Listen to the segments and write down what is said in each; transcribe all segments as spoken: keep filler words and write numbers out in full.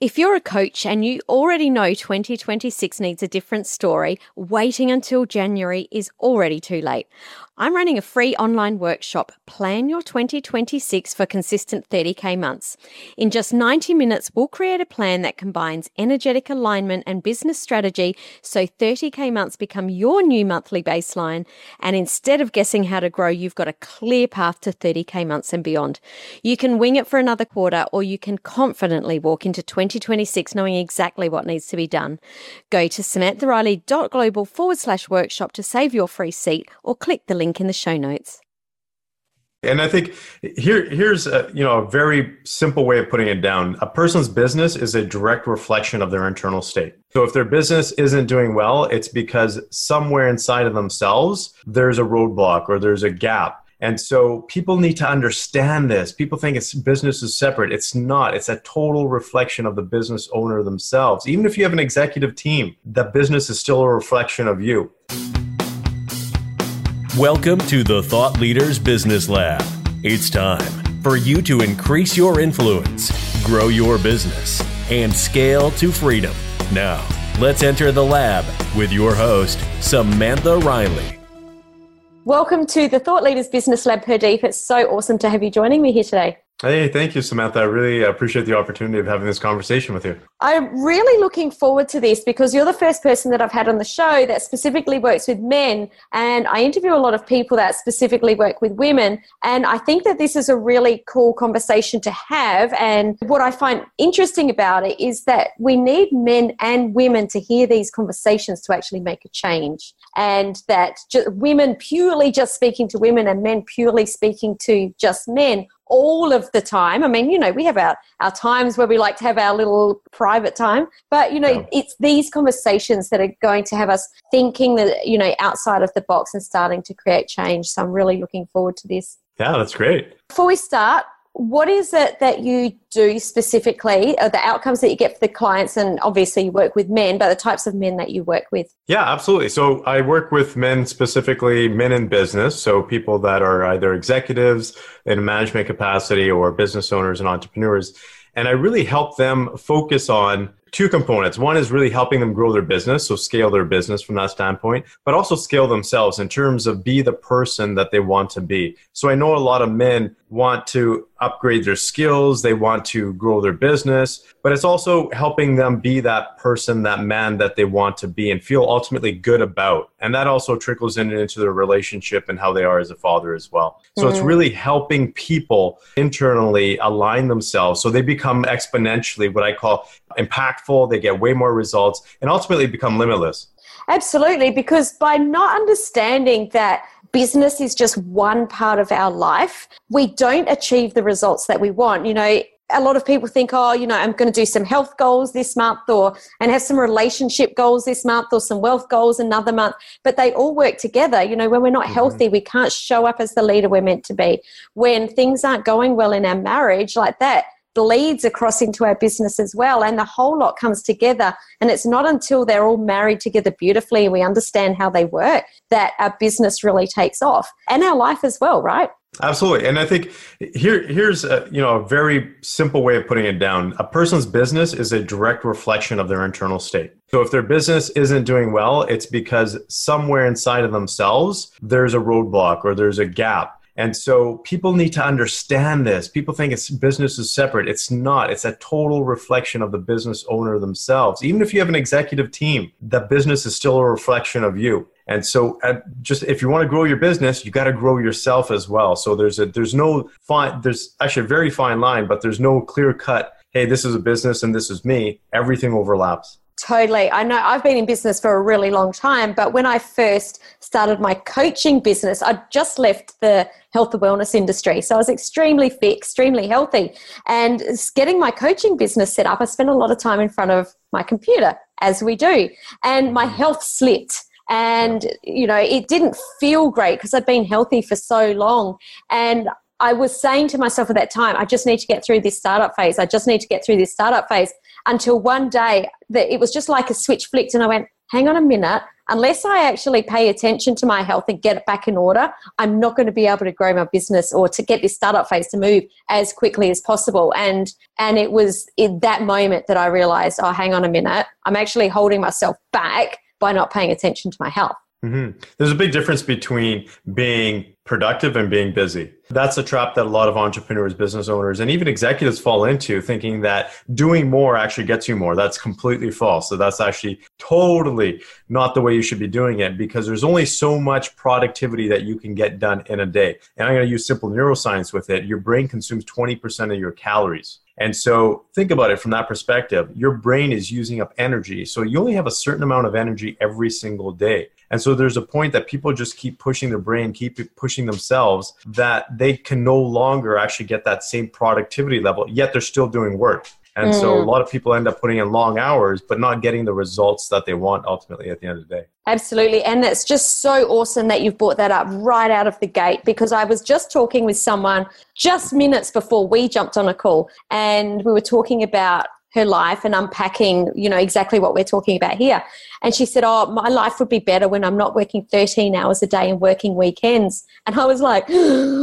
If you're a coach and you already know twenty twenty-six needs a different story, waiting until January is already too late. I'm running a free online workshop, Plan Your twenty twenty-six for Consistent thirty K Months. In just ninety minutes, we'll create a plan that combines energetic alignment and business strategy so thirty K months become your new monthly baseline. And instead of guessing how to grow, you've got a clear path to thirty K months and beyond. You can wing it for another quarter, or you can confidently walk into twenty twenty-six knowing exactly what needs to be done. Go to samanthariley.global forward slash workshop to save your free seat, or click the link in the show notes. And I think here, here's a, you know, a very simple way of putting it down. A person's business is a direct reflection of their internal state. So if their business isn't doing well, it's because somewhere inside of themselves, there's a roadblock or there's a gap. And so people need to understand this. People think it's business is separate. It's not. It's a total reflection of the business owner themselves. Even if you have an executive team, the business is still a reflection of you. Welcome to the Thought Leaders Business Lab. It's time for you to increase your influence, grow your business, and scale to freedom. Now, let's enter the lab with your host, Samantha Riley. Welcome to the Thought Leaders Business Lab, Pardeep. It's so awesome to have you joining me here today. Hey, thank you, Samantha. I really appreciate the opportunity of having this conversation with you. I'm really looking forward to this because you're the first person that I've had on the show that specifically works with men, and I interview a lot of people that specifically work with women, and I think that this is a really cool conversation to have. And what I find interesting about it is that we need men and women to hear these conversations to actually make a change, and that just women purely just speaking to women and men purely speaking to just men all of the time. I mean, you know, we have our, our times where we like to have our little private time, but, you know, yeah. It's these conversations that are going to have us thinking that, you know, outside of the box and starting to create change. So I'm really looking forward to this. Yeah, that's great. Before we start, what is it that you do specifically, or the outcomes that you get for the clients? And obviously you work with men, but the types of men that you work with? Yeah, absolutely. So I work with men, specifically men in business. So people that are either executives in a management capacity or business owners and entrepreneurs. And I really help them focus on two components. One is really helping them grow their business, so scale their business from that standpoint, but also scale themselves in terms of be the person that they want to be. So I know a lot of men want to upgrade their skills, they want to grow their business, but it's also helping them be that person, that man that they want to be and feel ultimately good about. And that also trickles in into their relationship and how they are as a father as well. So mm-hmm. It's really helping people internally align themselves so they become exponentially what I call impactful, they get way more results, and ultimately become limitless. Absolutely, because by not understanding that business is just one part of our life, we don't achieve the results that we want. You know, a lot of people think, oh, you know, I'm going to do some health goals this month or and have some relationship goals this month or some wealth goals another month, but they all work together. You know, when we're not mm-hmm. healthy, we can't show up as the leader we're meant to be. When things aren't going well in our marriage like that, bleeds across into our business as well, and the whole lot comes together. And it's not until they're all married together beautifully and we understand how they work that our business really takes off, and our life as well, right? Absolutely. And I think here, here's a, you know, a very simple way of putting it down. A person's business is a direct reflection of their internal state. So if their business isn't doing well, it's because somewhere inside of themselves, there's a roadblock or there's a gap. And so people need to understand this. People think it's business is separate. It's not. It's a total reflection of the business owner themselves. Even if you have an executive team, the business is still a reflection of you. And so uh, just if you want to grow your business, you got to grow yourself as well. So there's a there's no fine, there's actually a very fine line, but there's no clear cut, hey, this is a business and this is me. Everything overlaps. Totally. I know I've been in business for a really long time, but when I first started my coaching business, I just left the health and wellness industry. So I was extremely fit, extremely healthy. And getting my coaching business set up, I spent a lot of time in front of my computer, as we do. And my health slipped. And, you know, it didn't feel great because I'd been healthy for so long. And I was saying to myself at that time, I just need to get through this startup phase. I just need to get through this startup phase. Until one day that it was just like a switch flicked and I went, hang on a minute, unless I actually pay attention to my health and get it back in order, I'm not going to be able to grow my business or to get this startup phase to move as quickly as possible. And and it was in that moment that I realized, oh, hang on a minute, I'm actually holding myself back by not paying attention to my health. Mm-hmm. There's a big difference between being productive and being busy. That's a trap that a lot of entrepreneurs, business owners, and even executives fall into, thinking that doing more actually gets you more. That's completely false. So that's actually totally not the way you should be doing it, because there's only so much productivity that you can get done in a day. And I'm going to use simple neuroscience with it. Your brain consumes twenty percent of your calories. And so think about it from that perspective. Your brain is using up energy. So you only have a certain amount of energy every single day. And so there's a point that people just keep pushing their brain, keep pushing themselves, that they can no longer actually get that same productivity level, yet they're still doing work. And mm. so a lot of people end up putting in long hours, but not getting the results that they want ultimately at the end of the day. Absolutely. And it's just so awesome that you've brought that up right out of the gate, because I was just talking with someone just minutes before we jumped on a call, and we were talking about her life and unpacking, you know, exactly what we're talking about here. And she said, oh, my life would be better when I'm not working thirteen hours a day and working weekends. And I was like,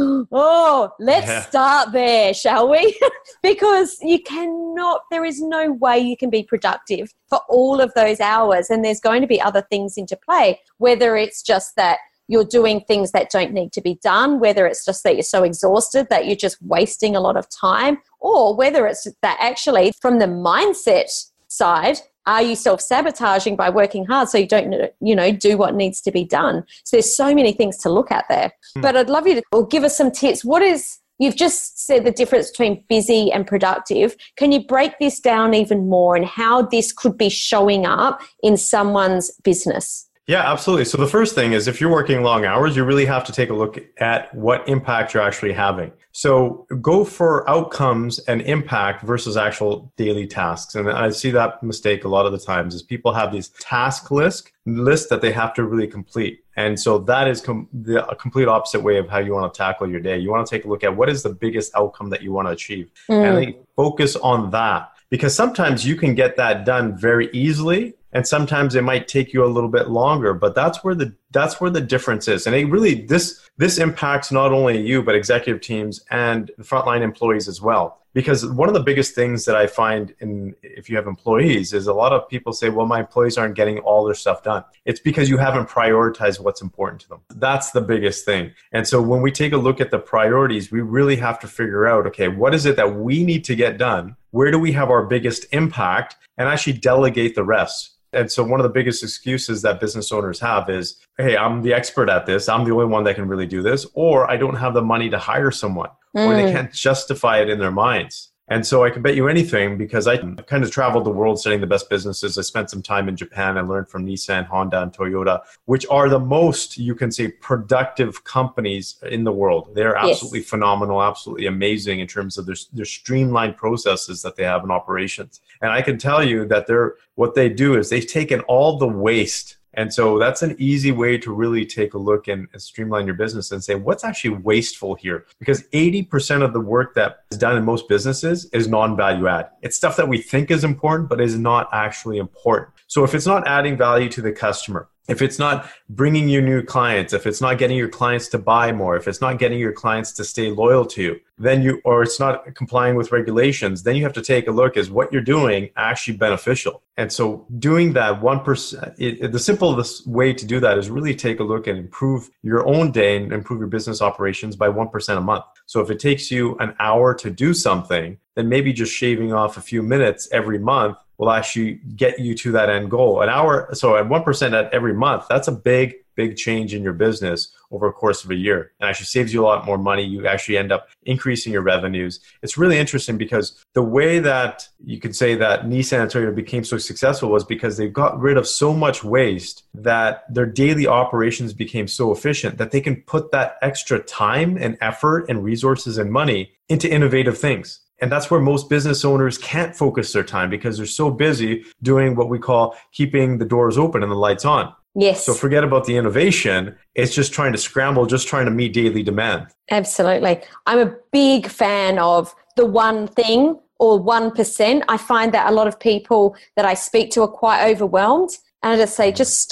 oh, let's yeah. start there, shall we? Because you cannot, there is no way you can be productive for all of those hours. And there's going to be other things into play, whether it's just that you're doing things that don't need to be done, whether it's just that you're so exhausted that you're just wasting a lot of time, or whether it's that actually from the mindset side, are you self-sabotaging by working hard so you don't, you know, do what needs to be done? So there's so many things to look at there. Hmm. But I'd love you to or give us some tips. What is, you've just said the difference between busy and productive. Can you break this down even more and how this could be showing up in someone's business? Yeah, absolutely. So the first thing is, if you're working long hours, you really have to take a look at what impact you're actually having. So go for outcomes and impact versus actual daily tasks. And I see that mistake a lot of the times is people have these task list lists that they have to really complete. And so that is com- the a complete opposite way of how you want to tackle your day. You want to take a look at what is the biggest outcome that you want to achieve, mm. and then focus on that. Because sometimes you can get that done very easily, and sometimes it might take you a little bit longer, but that's where the that's where the difference is. And it really this this impacts not only you, but executive teams and the frontline employees as well. Because one of the biggest things that I find in if you have employees is a lot of people say, well, my employees aren't getting all their stuff done. It's because you haven't prioritized what's important to them. That's the biggest thing. And so when we take a look at the priorities, we really have to figure out, okay, what is it that we need to get done? Where do we have our biggest impact? And actually delegate the rest. And so one of the biggest excuses that business owners have is, hey, I'm the expert at this. I'm the only one that can really do this. Or I don't have the money to hire someone. Mm. Or they can't justify it in their minds. And so I can bet you anything, because I kind of traveled the world studying the best businesses. I spent some time in Japan. I learned from Nissan, Honda, and Toyota, which are the most, you can say, productive companies in the world. They're absolutely yes. phenomenal, absolutely amazing in terms of their, their streamlined processes that they have in operations. And I can tell you that they're what they do is they've taken all the waste. And so that's an easy way to really take a look and, and streamline your business and say, what's actually wasteful here? Because eighty percent of the work that is done in most businesses is non-value add. It's stuff that we think is important, but is not actually important. So if it's not adding value to the customer, if it's not bringing you new clients, if it's not getting your clients to buy more, if it's not getting your clients to stay loyal to you, then you, or it's not complying with regulations, then you have to take a look, is what you're doing actually beneficial? And so doing that one percent, it, it, the simplest way to do that is really take a look and improve your own day and improve your business operations by one percent a month. So if it takes you an hour to do something, then maybe just shaving off a few minutes every month will actually get you to that end goal. An hour, so at one percent at every month, that's a big, big change in your business over a course of a year. And actually saves you a lot more money. You actually end up increasing your revenues. It's really interesting because the way that you could say that Nissan and Toyota became so successful was because they got rid of so much waste that their daily operations became so efficient that they can put that extra time and effort and resources and money into innovative things. And that's where most business owners can't focus their time because they're so busy doing what we call keeping the doors open and the lights on. Yes. So forget about the innovation. It's just trying to scramble, just trying to meet daily demand. Absolutely. I'm a big fan of the one thing or one percent. I find that a lot of people that I speak to are quite overwhelmed. And I just say, just stop.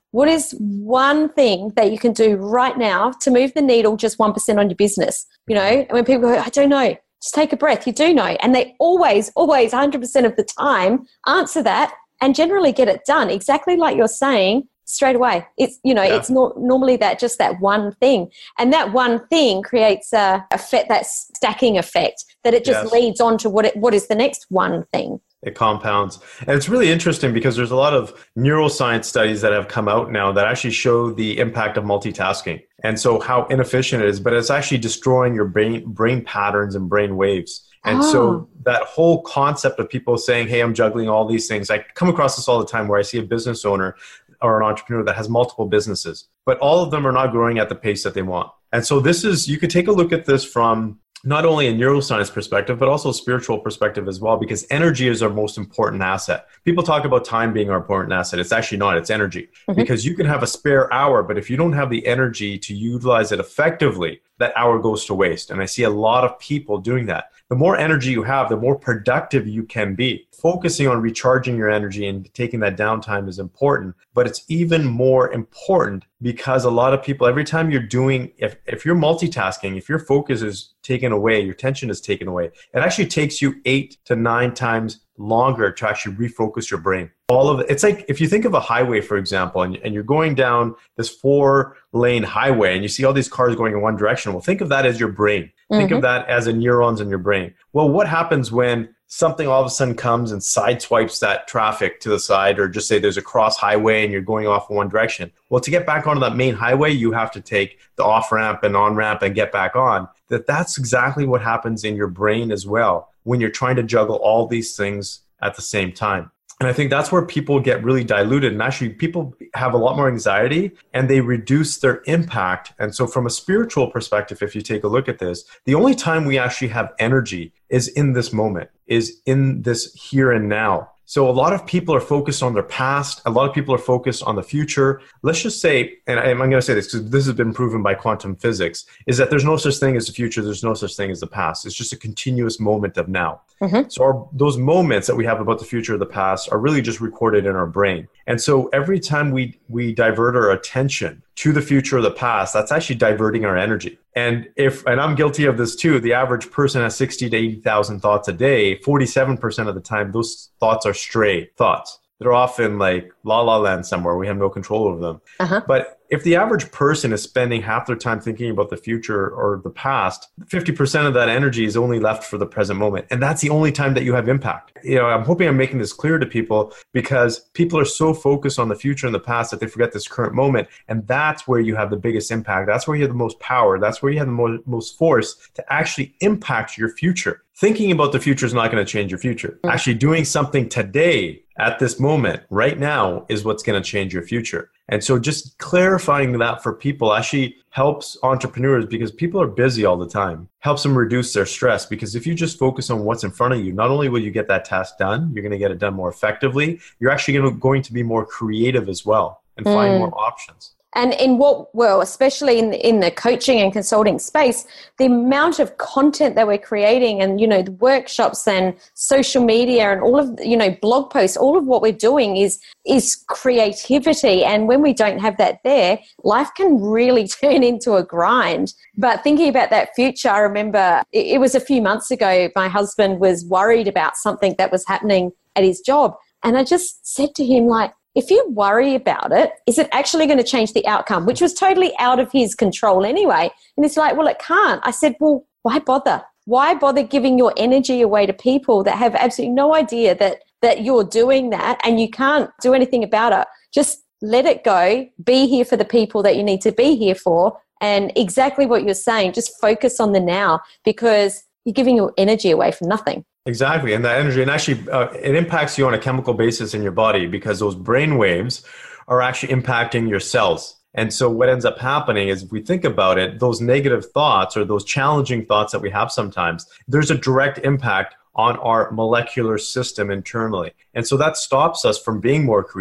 what is one thing that you can do right now to move the needle just one percent on your business? You know, and when people go, I don't know, just take a breath, you do know. And they always, always one hundred percent of the time answer that and generally get it done exactly like you're saying straight away. It's, you know, yeah. it's not normally that just that one thing. And that one thing creates a effect, that stacking effect, that it just yes. leads on to what it, what is the next one thing. It compounds. And it's really interesting because there's a lot of neuroscience studies that have come out now that actually show the impact of multitasking. And so how inefficient it is, but it's actually destroying your brain, brain patterns and brain waves. And oh. so that whole concept of people saying, hey, I'm juggling all these things. I come across this all the time where I see a business owner or an entrepreneur that has multiple businesses, but all of them are not growing at the pace that they want. And so this is, you could take a look at this from not only a neuroscience perspective, but also a spiritual perspective as well, because energy is our most important asset. People talk about time being our important asset. It's actually not, it's energy. Mm-hmm. Because you can have a spare hour, but if you don't have the energy to utilize it effectively, that hour goes to waste. And I see a lot of people doing that. The more energy you have, the more productive you can be. Focusing on recharging your energy and taking that downtime is important, but it's even more important because a lot of people, every time you're doing, if, if you're multitasking, if your focus is taken away, your attention is taken away, it actually takes you eight to nine times longer to actually refocus your brain. All of it, it's like if you think of a highway, for example, and, and you're going down this four lane highway and you see all these cars going in one direction. Well, think of that as your brain. Mm-hmm. Think of that as the neurons in your brain. Well, what happens when something all of a sudden comes and sideswipes that traffic to the side, or just say there's a cross highway and you're going off in one direction? Well, to get back onto that main highway, you have to take the off ramp and on ramp and get back on. That that's exactly what happens in your brain as well when you're trying to juggle all these things at the same time. And I think that's where people get really diluted. And actually, people have a lot more anxiety and they reduce their impact. And so from a spiritual perspective, if you take a look at this, the only time we actually have energy is in this moment, is in this here and now. So a lot of people are focused on their past. A lot of people are focused on the future. Let's just say, and I'm going to say this because this has been proven by quantum physics, is that there's no such thing as the future. There's no such thing as the past. It's just a continuous moment of now. Mm-hmm. So our, those moments that we have about the future or the past are really just recorded in our brain. And so every time we, we divert our attention to the future or the past, that's actually diverting our energy. And if, and I'm guilty of this too, the average person has sixty to eighty thousand thoughts a day. forty-seven percent of the time, those thoughts are stray thoughts. They're often like la la land somewhere. We have no control over them. Uh-huh. But if the average person is spending half their time thinking about the future or the past, fifty percent of that energy is only left for the present moment. And that's the only time that you have impact. You know, I'm hoping I'm making this clear to people because people are so focused on the future and the past that they forget this current moment. And that's where you have the biggest impact. That's where you have the most power. That's where you have the mo- most force to actually impact your future. Thinking about the future is not going to change your future. Mm-hmm. Actually doing something today at this moment, right now, is what's going to change your future. And so just clarifying that for people actually helps entrepreneurs because people are busy all the time, helps them reduce their stress. Because if you just focus on what's in front of you, not only will you get that task done, you're going to get it done more effectively, you're actually going to, going to be more creative as well and find mm. more options. And in what, well, especially in the, in the coaching and consulting space, the amount of content that we're creating and, you know, the workshops and social media and all of, you know, blog posts, all of what we're doing is, is creativity. And when we don't have that there, life can really turn into a grind. But thinking about that future, I remember it, it was a few months ago, my husband was worried about something that was happening at his job. And I just said to him, like, if you worry about it, is it actually going to change the outcome? Which was totally out of his control anyway. And he's like, well, it can't. I said, well, why bother? Why bother giving your energy away to people that have absolutely no idea that, that you're doing that and you can't do anything about it? Just let it go. Be here for the people that you need to be here for. And exactly what you're saying, just focus on the now because you're giving your energy away for nothing. Exactly. And that energy, and actually uh, it impacts you on a chemical basis in your body because those brain waves are actually impacting your cells. And so what ends up happening is if we think about it, those negative thoughts or those challenging thoughts that we have sometimes, there's a direct impact on our molecular system internally. And so that stops us from being more creative.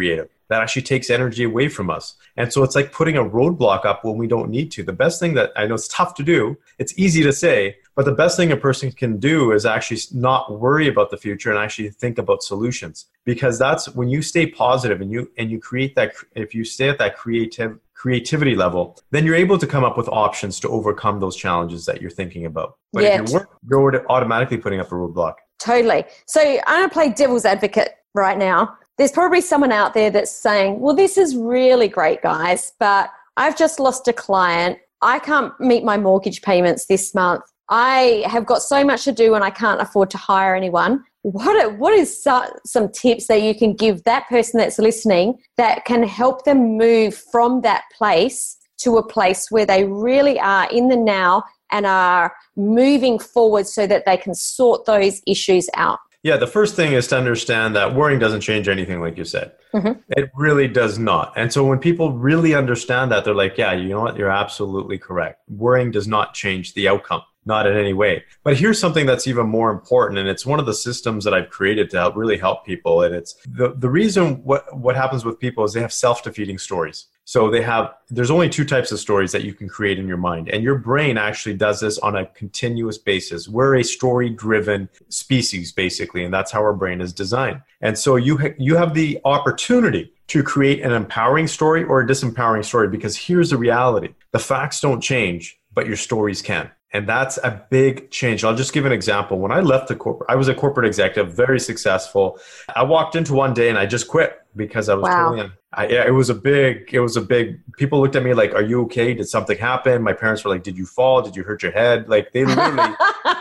that actually takes energy away from us. And so it's like putting a roadblock up when we don't need to. The best thing that I know, it's tough to do, it's easy to say, but the best thing a person can do is actually not worry about the future and actually think about solutions. Because that's when you stay positive and you and you create that, if you stay at that creative creativity level, then you're able to come up with options to overcome those challenges that you're thinking about. But yeah. if you're, you're automatically putting up a roadblock. Totally. So I'm going to play devil's advocate right now. There's probably someone out there that's saying, well, this is really great, guys, but I've just lost a client. I can't meet my mortgage payments this month. I have got so much to do and I can't afford to hire anyone. What are, what is so, some tips that you can give that person that's listening that can help them move from that place to a place where they really are in the now and are moving forward so that they can sort those issues out? Yeah, the first thing is to understand that worrying doesn't change anything, like you said. Mm-hmm. It really does not. And so when people really understand that, they're like, yeah, you know what? You're absolutely correct. Worrying does not change the outcome. Not in any way. But here's something that's even more important, and it's one of the systems that I've created to help really help people. And it's the, the reason what, what happens with people is they have self-defeating stories. So they have, there's only two types of stories that you can create in your mind. And your brain actually does this on a continuous basis. We're a story-driven species, basically, and that's how our brain is designed. And so you ha- you have the opportunity to create an empowering story or a disempowering story, because here's the reality. The facts don't change, but your stories can. And that's a big change. I'll just give an example. When I left the corporate, I was a corporate executive, very successful. I walked into one day and I just quit because I was wow. totally, I, yeah, it was a big, it was a big, people looked at me like, are you okay? Did something happen? My parents were like, did you fall? Did you hurt your head? Like they literally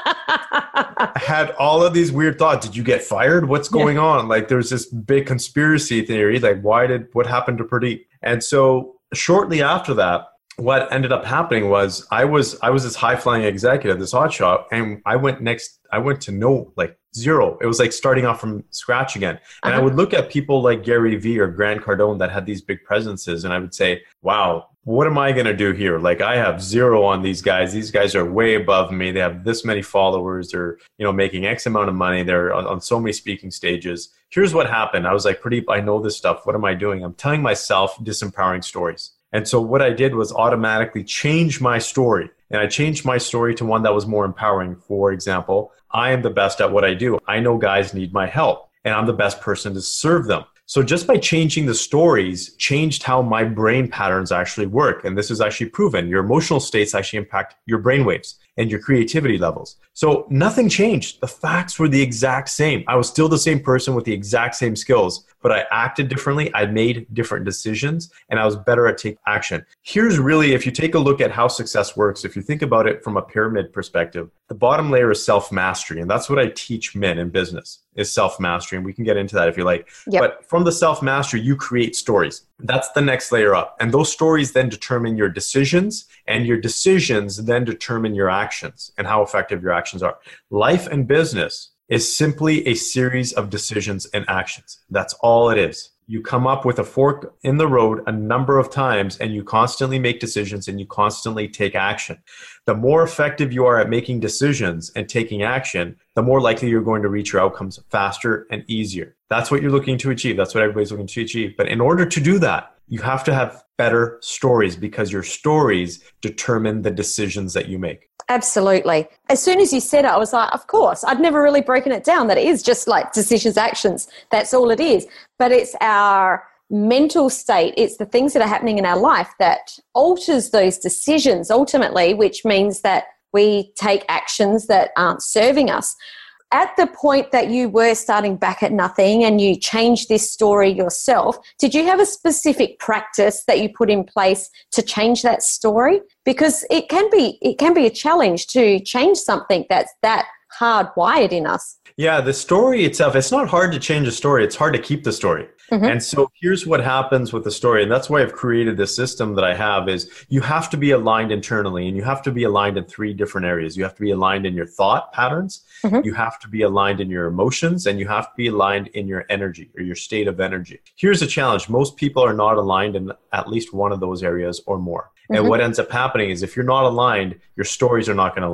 had all of these weird thoughts. Did you get fired? What's going yeah. on? Like there's this big conspiracy theory. Like why did, what happened to Pradeep? And so shortly after that, what ended up happening was I was I was this high flying executive, this hotshot, and I went next. I went to no like zero. It was like starting off from scratch again. And uh-huh. I would look at people like Gary Vee or Grant Cardone that had these big presences, and I would say, "Wow, what am I going to do here? Like I have zero on these guys. These guys are way above me. They have this many followers. They're you know making X amount of money. They're on, on so many speaking stages." Here's what happened. I was like, "Pradeep, I know this stuff. What am I doing? I'm telling myself disempowering stories." And so what I did was automatically change my story. And I changed my story to one that was more empowering. For example, I am the best at what I do. I know guys need my help, and I'm the best person to serve them. So just by changing the stories, changed how my brain patterns actually work. And this is actually proven. Your emotional states actually impact your brain waves and your creativity levels. So nothing changed. The facts were the exact same. I was still the same person with the exact same skills, but I acted differently. I made different decisions, and I was better at taking action. Here's really, if you take a look at how success works, if you think about it from a pyramid perspective, the bottom layer is self-mastery. And that's what I teach men in business, is self-mastery. And we can get into that if you like. Yep. But from the self-mastery, you create stories. That's the next layer up. And those stories then determine your decisions, and your decisions then determine your actions and how effective your actions are. Life and business is simply a series of decisions and actions. That's all it is. You come up with a fork in the road a number of times, and you constantly make decisions and you constantly take action. The more effective you are at making decisions and taking action, the more likely you're going to reach your outcomes faster and easier. That's what you're looking to achieve. That's what everybody's looking to achieve. But in order to do that, you have to have better stories, because your stories determine the decisions that you make. Absolutely. As soon as you said it, I was like, of course. I'd never really broken it down that it is just like decisions, actions. That's all it is. But it's our mental state. It's the things that are happening in our life that alters those decisions ultimately, which means that we take actions that aren't serving us. At the point that you were starting back at nothing and you changed this story yourself, did you have a specific practice that you put in place to change that story? Because it can be it can be a challenge to change something that's that hardwired in us. Yeah, the story itself, it's not hard to change a story. It's hard to keep the story. Mm-hmm. And so here's what happens with the story. And that's why I've created this system that I have is you have to be aligned internally, and you have to be aligned in three different areas. You have to be aligned in your thought patterns. Mm-hmm. You have to be aligned in your emotions, and you have to be aligned in your energy or your state of energy. Here's the challenge. Most people are not aligned in at least one of those areas or more. Mm-hmm. And what ends up happening is if you're not aligned, your stories are not going to align.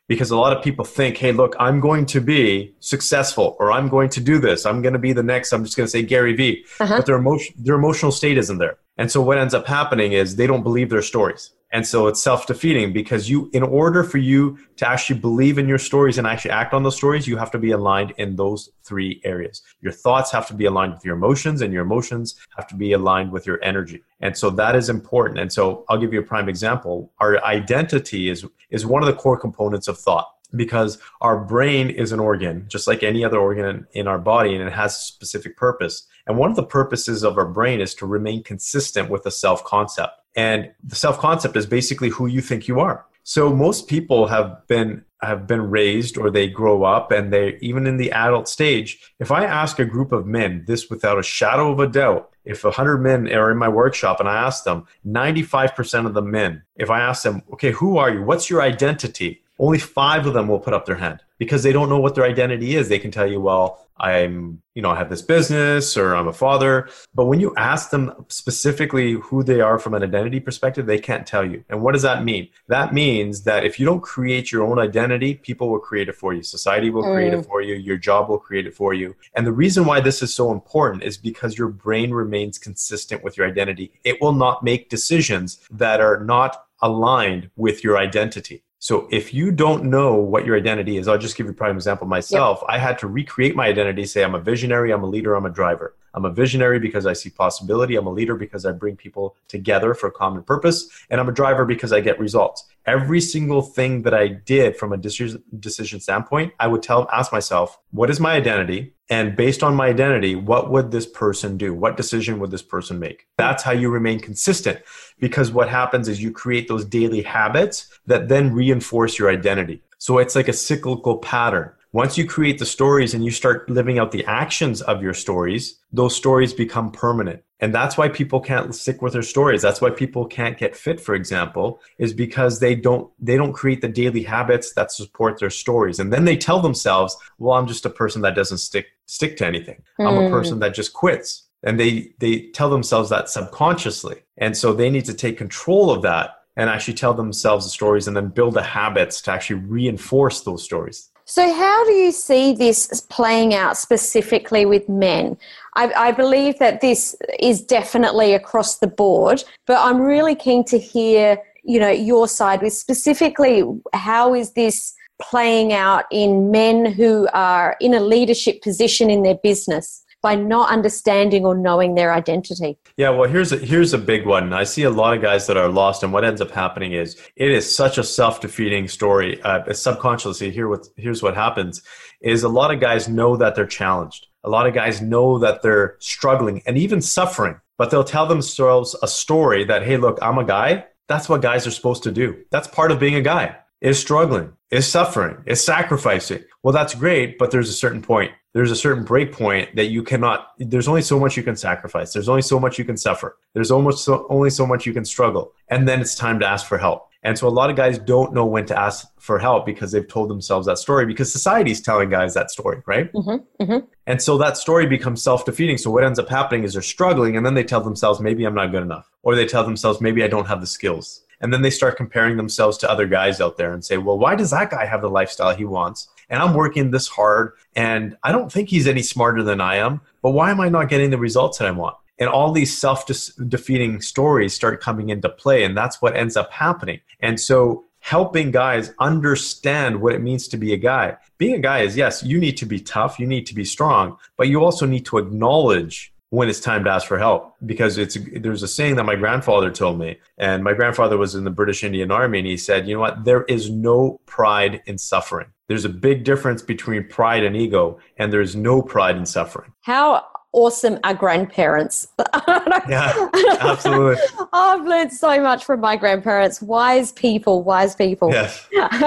Because a lot of people think, hey, look, I'm going to be successful, or I'm going to do this. I'm going to be the next, I'm just going to say Gary Vee. Uh-huh. But their emotion, their emotional state isn't there. And so what ends up happening is they don't believe their stories. And so it's self-defeating, because you, in order for you to actually believe in your stories and actually act on those stories, you have to be aligned in those three areas. Your thoughts have to be aligned with your emotions, and your emotions have to be aligned with your energy. And so that is important. And so I'll give you a prime example. Our identity is, is one of the core components of thought, because our brain is an organ, just like any other organ in our body, and it has a specific purpose. And one of the purposes of our brain is to remain consistent with a self-concept. And the self-concept is basically who you think you are. So most people have been have been raised, or they grow up, and they, even in the adult stage, if I ask a group of men this without a shadow of a doubt, if one hundred men are in my workshop and I ask them, ninety-five percent of the men, if I ask them, okay, who are you? What's your identity? Only five of them will put up their hand, because they don't know what their identity is. They can tell you, well, I'm, you know, I have this business, or I'm a father. But when you ask them specifically who they are from an identity perspective, they can't tell you. And what does that mean? That means that if you don't create your own identity, people will create it for you. Society will create mm. it for you. Your job will create it for you. And the reason why this is so important is because your brain remains consistent with your identity. It will not make decisions that are not aligned with your identity. So if you don't know what your identity is, I'll just give you a prime example myself. Yep. I had to recreate my identity, say I'm a visionary, I'm a leader, I'm a driver. I'm a visionary because I see possibility. I'm a leader because I bring people together for a common purpose. And I'm a driver because I get results. Every single thing that I did from a decision, decision standpoint, I would tell, ask myself, what is my identity? And based on my identity, what would this person do? What decision would this person make? That's how you remain consistent. Because what happens is you create those daily habits that then reinforce your identity. So it's like a cyclical pattern. Once you create the stories and you start living out the actions of your stories, those stories become permanent. And that's why people can't stick with their stories. That's why people can't get fit, for example, is because they don't they don't create the daily habits that support their stories. And then they tell themselves, well, I'm just a person that doesn't stick stick to anything. Mm. I'm a person that just quits. And they they tell themselves that subconsciously. And so they need to take control of that and actually tell themselves the stories, and then build the habits to actually reinforce those stories. So how do you see this playing out specifically with men? I, I believe that this is definitely across the board, but I'm really keen to hear, you know, your side with specifically how is this playing out in men who are in a leadership position in their business by not understanding or knowing their identity? Yeah, well, here's a, here's a big one. I see a lot of guys that are lost, and what ends up happening is it is such a self-defeating story. Uh, subconsciously, here what, here's what happens is a lot of guys know that they're challenged. A lot of guys know that they're struggling and even suffering, but they'll tell themselves a story that, hey, look, I'm a guy. That's what guys are supposed to do. That's part of being a guy, is struggling, is suffering, is sacrificing. Well, that's great, but there's a certain point. There's a certain break point that you cannot, there's only so much you can sacrifice. There's only so much you can suffer. There's almost so, only so much you can struggle. And then it's time to ask for help. And so a lot of guys don't know when to ask for help because they've told themselves that story, because society's telling guys that story, right? Mm-hmm, mm-hmm. And so that story becomes self-defeating. So what ends up happening is they're struggling, and then they tell themselves, maybe I'm not good enough. Or they tell themselves, maybe I don't have the skills. And then they start comparing themselves to other guys out there and say, well, why does that guy have the lifestyle he wants? And I'm working this hard, and I don't think he's any smarter than I am, but why am I not getting the results that I want? And all these self-defeating stories start coming into play, and that's what ends up happening. And so helping guys understand what it means to be a guy. Being a guy is, yes, you need to be tough, you need to be strong, but you also need to acknowledge when it's time to ask for help. Because it's there's a saying that my grandfather told me, and my grandfather was in the British Indian Army, and he said, you know what, there is no pride in suffering. There's a big difference between pride and ego, and there's no pride in suffering. How awesome are grandparents? Yeah, absolutely. I've learned so much from my grandparents. Wise people, wise people. Yes.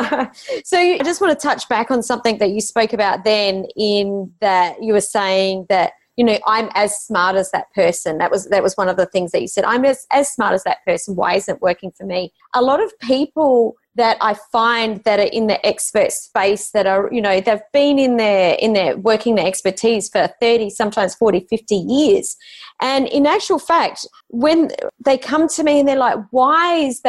So I just want to touch back on something that you spoke about then, in that you were saying that, you know, I'm as smart as that person. That was that was one of the things that you said. I'm as, as smart as that person. Why isn't it working for me? A lot of people that I find that are in the expert space, that are, you know, they've been in their in their working their expertise for thirty, sometimes forty, fifty years. And in actual fact, when they come to me and they're like, why is that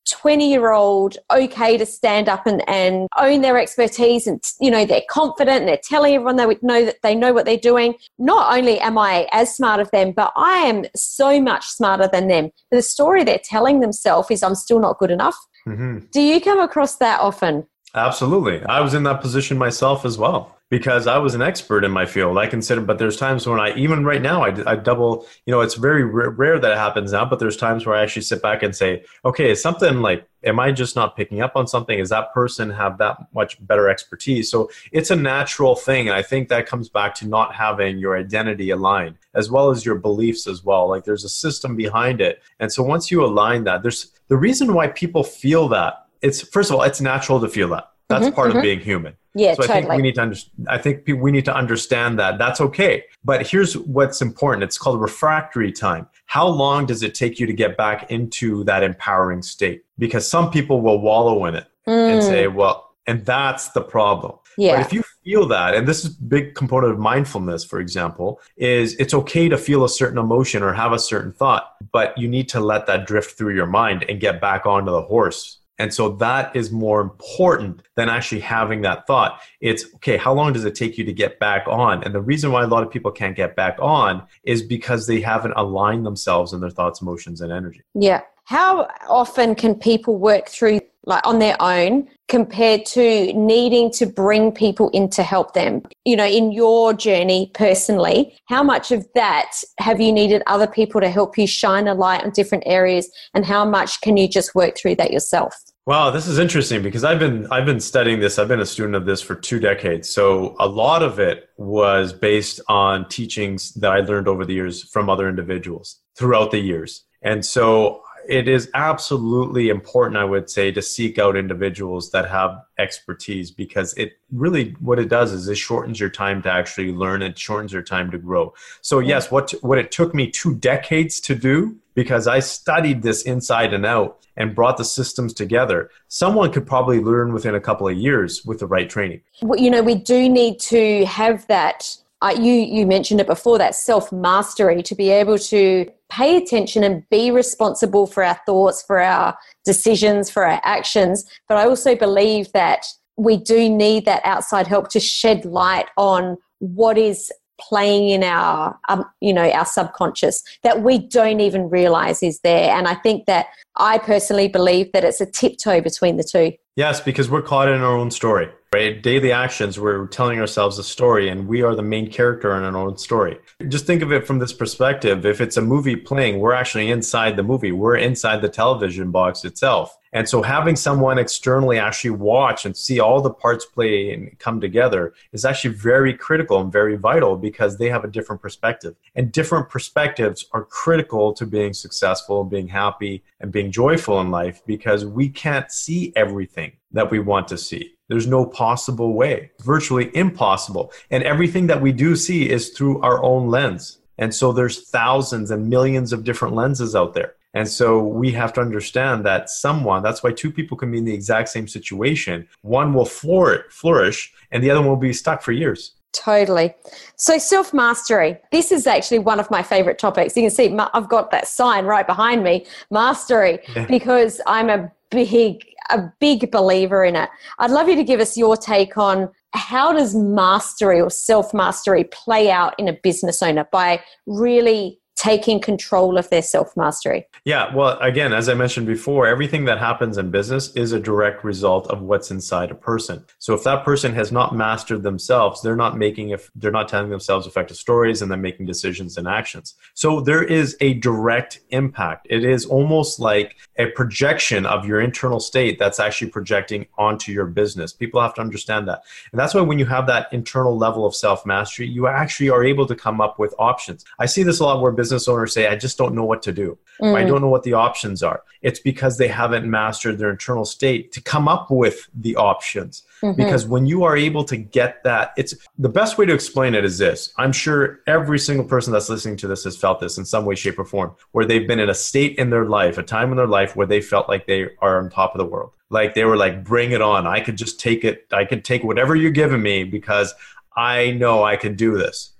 twenty year old okay to stand up and, and own their expertise, and you know they're confident and they're telling everyone they would know that they know what they're doing. Not only am I as smart as them, but I am so much smarter than them. The story they're telling themselves is I'm still not good enough. Mm-hmm. Do you come across that often? Absolutely. I was in that position myself as well, because I was an expert in my field. I consider, but there's times when I, even right now, I, I double, you know, it's very r- rare that it happens now, but there's times where I actually sit back and say, okay, is something like, am I just not picking up on something? Is that person have that much better expertise? So it's a natural thing. And I think that comes back to not having your identity aligned, as well as your beliefs as well. Like there's a system behind it. And so once you align that, there's the reason why people feel that. It's, first of all, it's natural to feel that. That's mm-hmm, part mm-hmm. of being human. Yeah, so I totally. think we need to. Under, I think we need to understand that that's okay. But here's what's important. It's called refractory time. How long does it take you to get back into that empowering state? Because some people will wallow in it mm. and say, "Well," and that's the problem. Yeah. But if you feel that, and this is a big component of mindfulness, for example, is it's okay to feel a certain emotion or have a certain thought, but you need to let that drift through your mind and get back onto the horse. And so that is more important than actually having that thought. It's, okay, how long does it take you to get back on? And the reason why a lot of people can't get back on is because they haven't aligned themselves in their thoughts, emotions, and energy. Yeah. How often can people work through like on their own compared to needing to bring people in to help them? You know, in your journey personally, how much of that have you needed other people to help you shine a light on different areas, and how much can you just work through that yourself? Wow, this is interesting because I've been I've been studying this. I've been a student of this for two decades. So a lot of it was based on teachings that I learned over the years from other individuals throughout the years. And so it is absolutely important, I would say, to seek out individuals that have expertise, because it really, what it does is it shortens your time to actually learn. It shortens your time to grow. So yes, what what it took me two decades to do, because I studied this inside and out and brought the systems together, someone could probably learn within a couple of years with the right training. Well, you know, we do need to have that. Uh, you you mentioned it before, that self-mastery, to be able to pay attention and be responsible for our thoughts, for our decisions, for our actions. But I also believe that we do need that outside help to shed light on what is playing in our, um, you know, our subconscious that we don't even realize is there. And I think that I personally believe that it's a tiptoe between the two. Yes, because we're caught in our own story, right? Daily actions, we're telling ourselves a story, and we are the main character in our own story. Just think of it from this perspective. If it's a movie playing, we're actually inside the movie. We're inside the television box itself. And so having someone externally actually watch and see all the parts play and come together is actually very critical and very vital, because they have a different perspective. And different perspectives are critical to being successful, being happy, and being joyful in life, because we can't see everything that we want to see. There's no possible way, virtually impossible. And everything that we do see is through our own lens. And so there's thousands and millions of different lenses out there. And so we have to understand that someone, that's why two people can be in the exact same situation. One will flourish and the other one will be stuck for years. Totally. So self-mastery, this is actually one of my favorite topics. You can see I've got that sign right behind me, mastery, yeah. because I'm a big, a big believer in it. I'd love you to give us your take on how does mastery or self-mastery play out in a business owner by really taking control of their self-mastery? Yeah, well, again, as I mentioned before, everything that happens in business is a direct result of what's inside a person. So if that person has not mastered themselves, they're not making, if they're not telling themselves effective stories, and then making decisions and actions. So there is a direct impact. It is almost like a projection of your internal state that's actually projecting onto your business. People have to understand that. And that's why when you have that internal level of self-mastery, you actually are able to come up with options. I see this a lot where business owners say, I just don't know what to do. Mm. I don't know what the options are. It's because they haven't mastered their internal state to come up with the options. Mm-hmm. Because when you are able to get that, it's the best way to explain it is this. I'm sure every single person that's listening to this has felt this in some way, shape, or form, where they've been in a state in their life, a time in their life where they felt like they are on top of the world. Like they were like, bring it on. I could just take it. I could take whatever you're giving me because I know I can do this.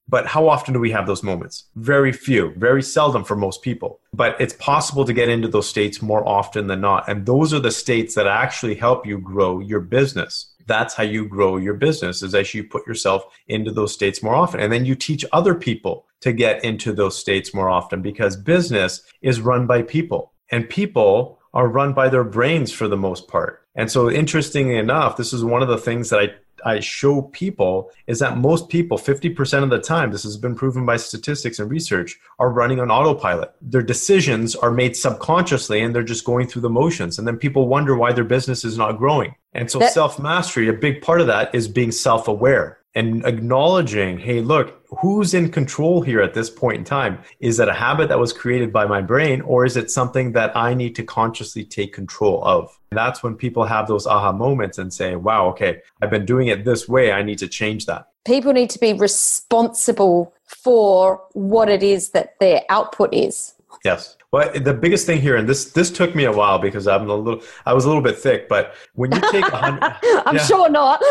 But how often do we have those moments? Very few, very seldom for most people. But it's possible to get into those states more often than not. And those are the states that actually help you grow your business. That's how you grow your business, is as you put yourself into those states more often. And then you teach other people to get into those states more often, because business is run by people, and people are run by their brains for the most part. And so interestingly enough, this is one of the things that I I show people, is that most people, fifty percent of the time, this has been proven by statistics and research, are running on autopilot. Their decisions are made subconsciously, and they're just going through the motions. And then people wonder why their business is not growing. And so that- self-mastery, a big part of that is being self-aware and acknowledging, hey, look, who's in control here at this point in time? Is it a habit that was created by my brain, or is it something that I need to consciously take control of? And that's when people have those aha moments and say, wow, okay, I've been doing it this way. I need to change that. People need to be responsible for what it is that their output is. Yes. Well, the biggest thing here, and this this took me a while because I'm a little, I was a little bit thick, but when you take a hundred, I'm yeah. sure not.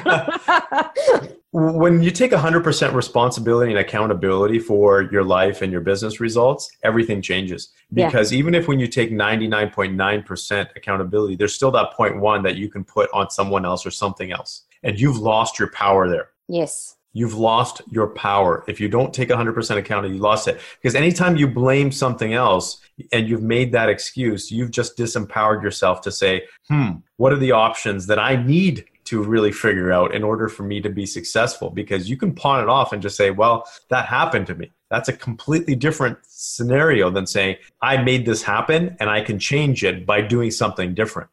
When you take one hundred percent responsibility and accountability for your life and your business results, everything changes. Because yeah. even if when you take ninety-nine point nine percent accountability, there's still that zero point one that you can put on someone else or something else. And you've lost your power there. Yes. You've lost your power. If you don't take one hundred percent accountability, you lost it. Because anytime you blame something else and you've made that excuse, you've just disempowered yourself to say, hmm, what are the options that I need to really figure out in order for me to be successful? Because you can pawn it off and just say, well, that happened to me. That's a completely different scenario than saying, I made this happen and I can change it by doing something different.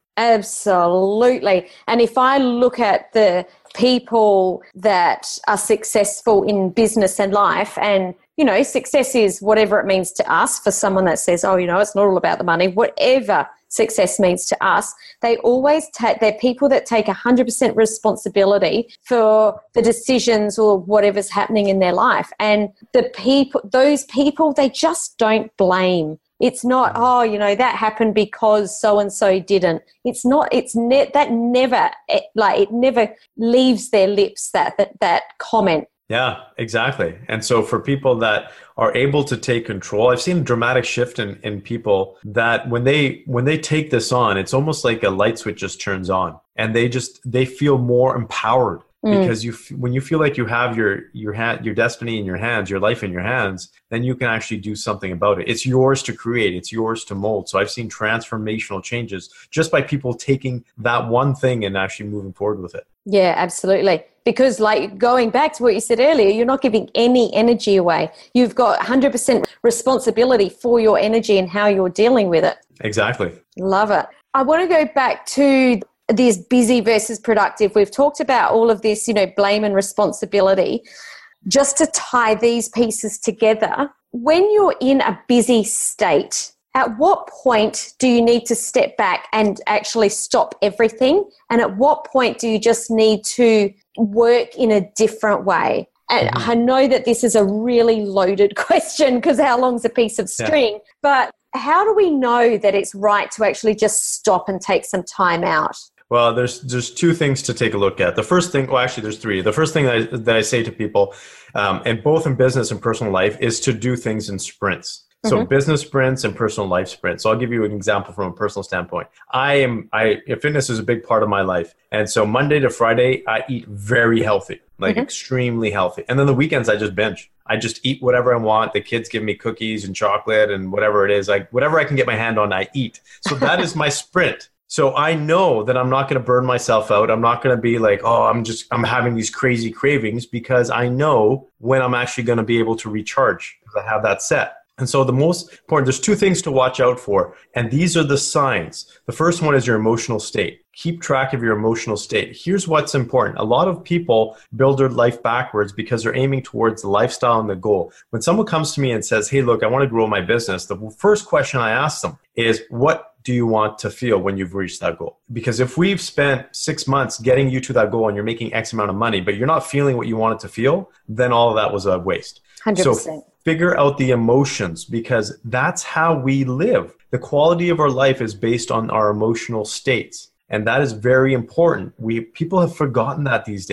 Absolutely. And if I look at the people that are successful in business and life, and, you know, success is whatever it means to us. For someone that says, oh, you know, it's not all about the money, whatever success means to us, they always take, they're people that take one hundred percent responsibility for the decisions or whatever's happening in their life. And the people, those people, they just don't blame. It's not, oh, you know, that happened because so-and-so didn't. It's not, it's ne- that never, it, like, it never leaves their lips, that, that, that comment. Yeah, exactly. And so for people that are able to take control, I've seen a dramatic shift in, in people that when they, when they take this on, it's almost like a light switch just turns on, and they just, they feel more empowered. Because you, when you feel like you have your your hand, your destiny in your hands, your life in your hands, then you can actually do something about it. It's yours to create. It's yours to mold. So I've seen transformational changes just by people taking that one thing and actually moving forward with it. Yeah, absolutely. Because, like, going back to what you said earlier, you're not giving any energy away. You've got one hundred percent responsibility for your energy and how you're dealing with it. Exactly. Love it. I want to go back to this busy versus productive. We've talked about all of this, you know, blame and responsibility. Just to tie these pieces together, when you're in a busy state, at what point do you need to step back and actually stop everything? And at what point do you just need to work in a different way? And mm-hmm. I know that this is a really loaded question, because how long's a piece of string? Yeah. But how do we know that it's right to actually just stop and take some time out? Well, there's there's two things to take a look at. The first thing, well, actually, there's three. The first thing that I, that I say to people, um, and both in business and personal life, is to do things in sprints. So mm-hmm. business sprints and personal life sprints. So I'll give you an example from a personal standpoint. I am, I fitness is a big part of my life. And so Monday to Friday, I eat very healthy, like mm-hmm. extremely healthy. And then the weekends, I just binge. I just eat whatever I want. The kids give me cookies and chocolate and whatever it is. Like whatever I can get my hand on, I eat. So that is my sprint. So I know that I'm not going to burn myself out. I'm not going to be like, oh, I'm just, I'm having these crazy cravings, because I know when I'm actually going to be able to recharge, because I have that set. And so the most important, there's two things to watch out for. And these are the signs. The first one is your emotional state. Keep track of your emotional state. Here's what's important. A lot of people build their life backwards because they're aiming towards the lifestyle and the goal. When someone comes to me and says, hey, look, I want to grow my business, the first question I ask them is, what do you want to feel when you've reached that goal? Because if we've spent six months getting you to that goal and you're making X amount of money, but you're not feeling what you wanted to feel, then all of that was a waste. one hundred percent. So figure out the emotions, because that's how we live. The quality of our life is based on our emotional states. And that is very important. We people have forgotten that these days.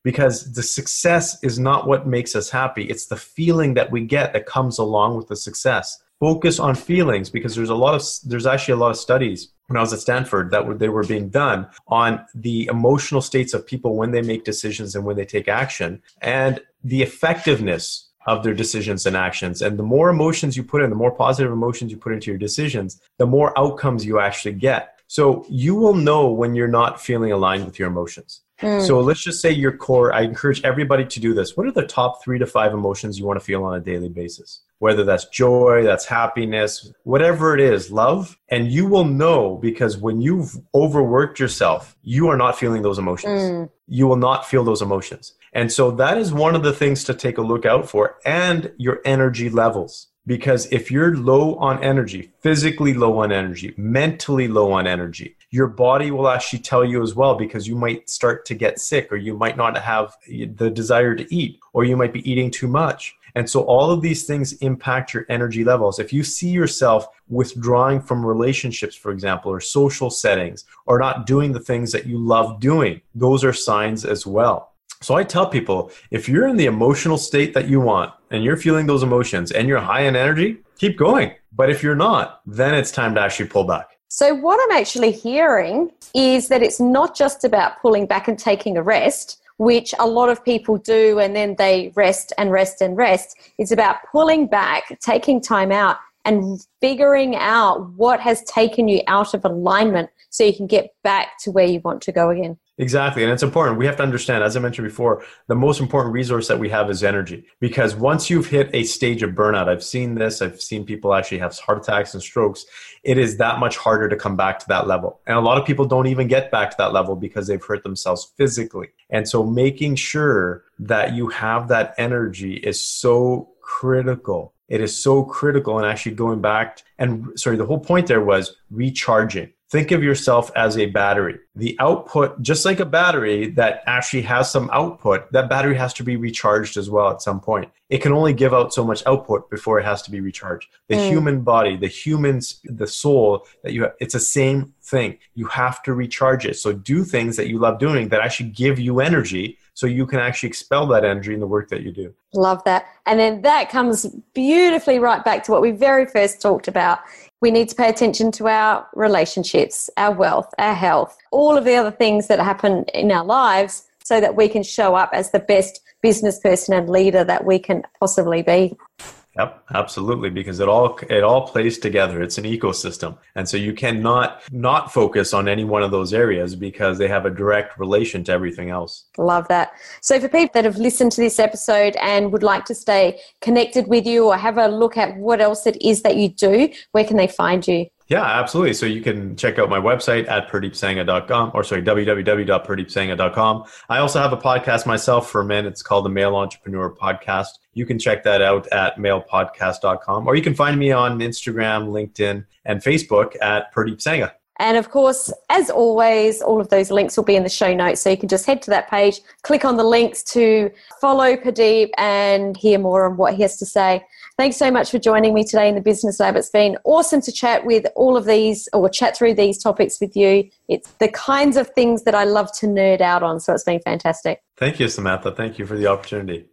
because the success is not what makes us happy. It's the feeling that we get that comes along with the success. Focus on feelings, because there's a lot of, there's actually a lot of studies when I was at Stanford that were, they were being done on the emotional states of people when they make decisions and when they take action, and the effectiveness of their decisions and actions. And the more emotions you put in, the more positive emotions you put into your decisions, the more outcomes you actually get. So you will know when you're not feeling aligned with your emotions. Mm. So let's just say your core, I encourage everybody to do this. What are the top three to five emotions you want to feel on a daily basis? Whether that's joy, that's happiness, whatever it is, love. And you will know, because when you've overworked yourself, you are not feeling those emotions. Mm. You will not feel those emotions. And so that is one of the things to take a look out for, and your energy levels. Because if you're low on energy, physically low on energy, mentally low on energy, your body will actually tell you as well, because you might start to get sick, or you might not have the desire to eat, or you might be eating too much. And so all of these things impact your energy levels. If you see yourself withdrawing from relationships, for example, or social settings, or not doing the things that you love doing, those are signs as well. So I tell people, if you're in the emotional state that you want, and you're feeling those emotions, and you're high in energy, keep going. But if you're not, then it's time to actually pull back. So what I'm actually hearing is that it's not just about pulling back and taking a rest, which a lot of people do, and then they rest and rest and rest. It's about pulling back, taking time out, and figuring out what has taken you out of alignment so you can get back to where you want to go again. Exactly. And it's important. We have to understand, as I mentioned before, the most important resource that we have is energy. Because once you've hit a stage of burnout, I've seen this, I've seen people actually have heart attacks and strokes. It is that much harder to come back to that level. And a lot of people don't even get back to that level because they've hurt themselves physically. And so making sure that you have that energy is so critical. It is so critical. And actually going back, and sorry, the whole point there was recharging. Think of yourself as a battery. The output, just like a battery that actually has some output, that battery has to be recharged as well at some point. It can only give out so much output before it has to be recharged. The mm. human body, the humans, the soul that you have, it's the same thing. You have to recharge it. So do things that you love doing that actually give you energy, so you can actually expel that energy in the work that you do. Love that. And then that comes beautifully right back to what we very first talked about. We need to pay attention to our relationships, our wealth, our health, all of the other things that happen in our lives, so that we can show up as the best business person and leader that we can possibly be. Yep, absolutely, because it all it all plays together. It's an ecosystem. And so you cannot not focus on any one of those areas, because they have a direct relation to everything else. Love that. So for people that have listened to this episode and would like to stay connected with you, or have a look at what else it is that you do, where can they find you? Yeah, absolutely. So you can check out my website at pardeep sangha dot com, or sorry, w w w dot pardeep sangha dot com. I also have a podcast myself for men. It's called the Male Entrepreneur Podcast. You can check that out at male podcast dot com, or you can find me on Instagram, LinkedIn, and Facebook at Pardeep Sangha. And of course, as always, all of those links will be in the show notes. So you can just head to that page, click on the links to follow Pardeep and hear more on what he has to say. Thanks so much for joining me today in the Business Lab. It's been awesome to chat with all of these, or chat through these topics with you. It's the kinds of things that I love to nerd out on. So it's been fantastic. Thank you, Samantha. Thank you for the opportunity.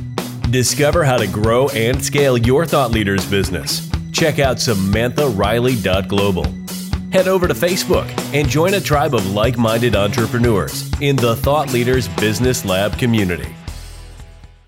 Discover how to grow and scale your thought leader's business. Check out samantha riley dot global. Head over to Facebook and join a tribe of like-minded entrepreneurs in the Thought Leaders Business Lab community.